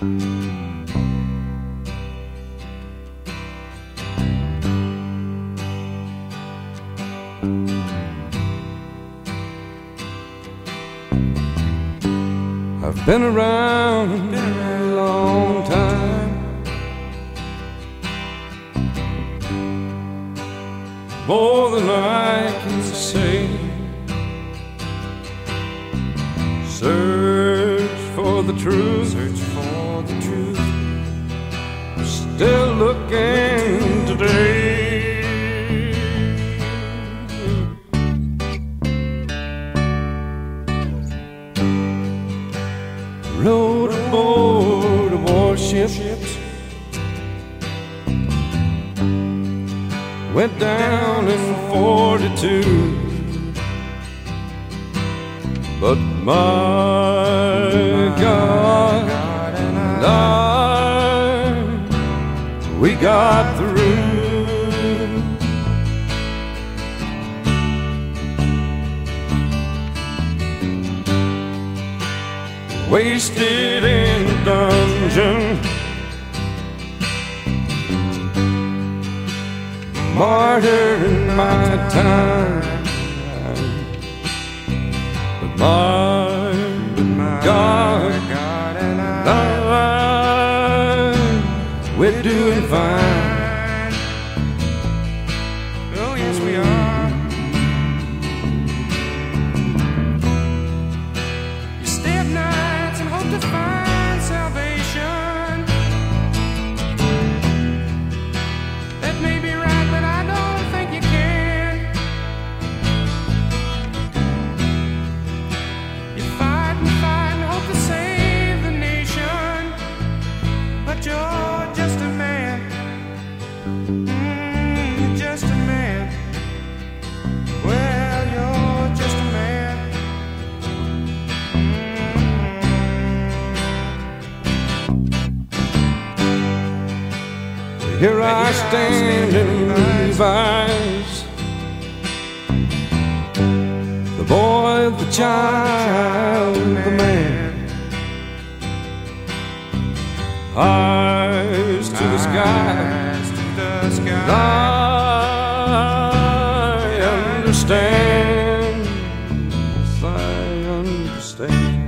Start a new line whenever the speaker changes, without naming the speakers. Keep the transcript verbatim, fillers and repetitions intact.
I've been around a long time, more than I can say. Search for the truth, search for the truth. Still looking today. Rode aboard a warship, went down in forty-two, but my God and I, we got through. Wasted in a dungeon, martyr in my time, but my, my God, God and I, we're doing fine. Oh yes we are. You stay up nights and hope to find salvation. That may be right, but I don't think you can. You fight and fight and hope to save the nation, but you're just a man. Mm, you're just a man. Well, you're just a man. Mm. Here I stand in Levi's, the boy, the child, the man. Eyes to the sky, I understand, yes, I understand.